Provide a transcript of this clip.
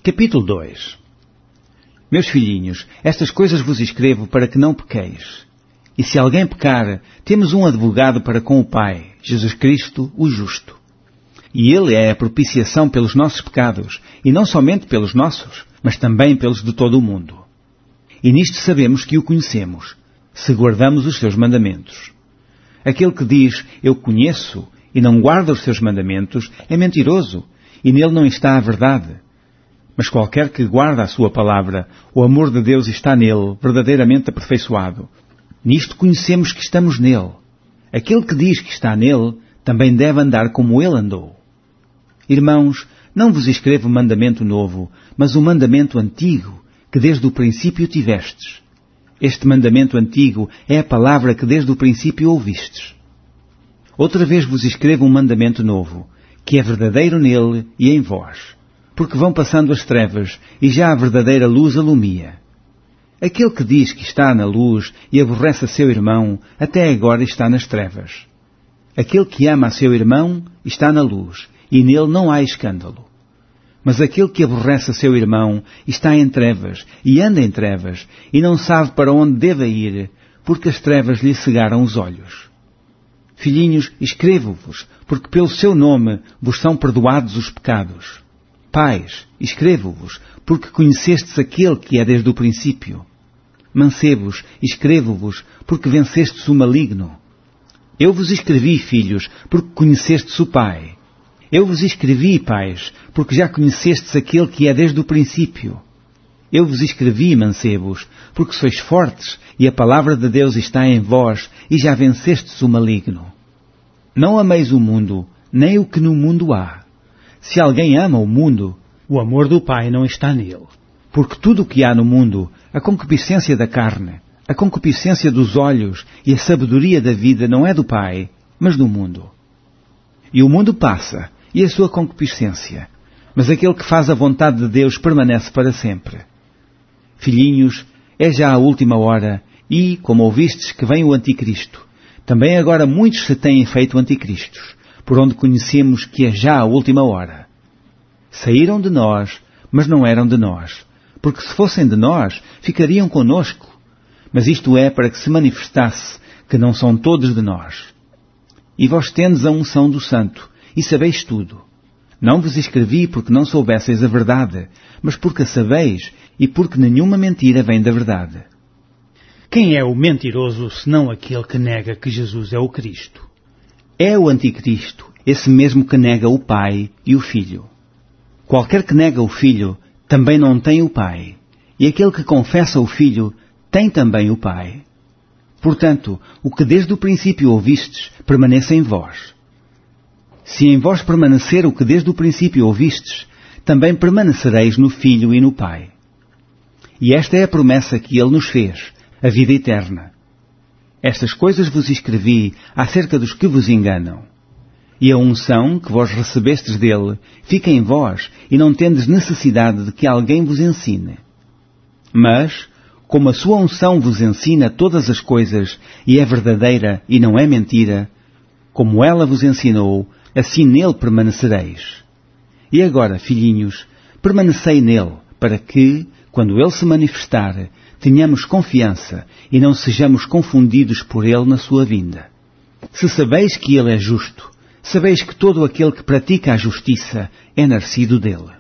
Capítulo 2. Meus filhinhos, estas coisas vos escrevo para que não pequeis. E se alguém pecar, temos um advogado para com o Pai, Jesus Cristo, o justo. E Ele é a propiciação pelos nossos pecados, e não somente pelos nossos, mas também pelos de todo o mundo. E nisto sabemos que o conhecemos, se guardamos os seus mandamentos. Aquele que diz, eu conheço, e não guarda os seus mandamentos, é mentiroso, e nele não está a verdade. Mas qualquer que guarda a sua palavra, o amor de Deus está nele, verdadeiramente aperfeiçoado. Nisto conhecemos que estamos nele. Aquele que diz que está nele, também deve andar como ele andou. Irmãos, não vos escrevo mandamento novo, mas um mandamento antigo, que desde o princípio tivestes. Este mandamento antigo é a palavra que desde o princípio ouvistes. Outra vez vos escrevo um mandamento novo, que é verdadeiro nele e em vós, porque vão passando as trevas e já a verdadeira luz alumia. Aquele que diz que está na luz e aborrece a seu irmão, até agora está nas trevas. Aquele que ama a seu irmão está na luz, e nele não há escândalo. Mas aquele que aborrece a seu irmão está em trevas, e anda em trevas, e não sabe para onde deve ir, porque as trevas lhe cegaram os olhos. Filhinhos, escrevo-vos, porque pelo seu nome vos são perdoados os pecados. Pais, escrevo-vos, porque conhecestes aquele que é desde o princípio. Mancebos, escrevo-vos, porque vencestes o maligno. Eu vos escrevi, filhos, porque conhecestes o Pai. Eu vos escrevi, pais, porque já conhecestes aquele que é desde o princípio. Eu vos escrevi, mancebos, porque sois fortes, e a palavra de Deus está em vós, e já vencestes o maligno. Não ameis o mundo, nem o que no mundo há. Se alguém ama o mundo, o amor do Pai não está nele. Porque tudo o que há no mundo, a concupiscência da carne, a concupiscência dos olhos e a sabedoria da vida não é do Pai, mas do mundo. E o mundo passa, e a sua concupiscência, mas aquele que faz a vontade de Deus permanece para sempre. Filhinhos, é já a última hora, e, como ouvistes que vem o Anticristo, também agora muitos se têm feito anticristos, por onde conhecemos que é já a última hora. Saíram de nós, mas não eram de nós, porque se fossem de nós, ficariam conosco. Mas isto é para que se manifestasse que não são todos de nós. E vós tendes a unção do Santo, e sabeis tudo. Não vos escrevi porque não soubesseis a verdade, mas porque a sabeis, e porque nenhuma mentira vem da verdade. Quem é o mentiroso, senão aquele que nega que Jesus é o Cristo? É o Anticristo, esse mesmo que nega o Pai e o Filho. Qualquer que nega o Filho, também não tem o Pai. E aquele que confessa o Filho, tem também o Pai. Portanto, o que desde o princípio ouvistes, permaneça em vós. Se em vós permanecer o que desde o princípio ouvistes, também permanecereis no Filho e no Pai. E esta é a promessa que Ele nos fez, a vida eterna. Estas coisas vos escrevi acerca dos que vos enganam. E a unção que vós recebestes dele fica em vós, e não tendes necessidade de que alguém vos ensine. Mas, como a sua unção vos ensina todas as coisas, e é verdadeira e não é mentira, como ela vos ensinou, assim nele permanecereis. E agora, filhinhos, permanecei nele, para que, quando ele se manifestar, tenhamos confiança e não sejamos confundidos por ele na sua vinda. Se sabeis que ele é justo, sabeis que todo aquele que pratica a justiça é nascido dele.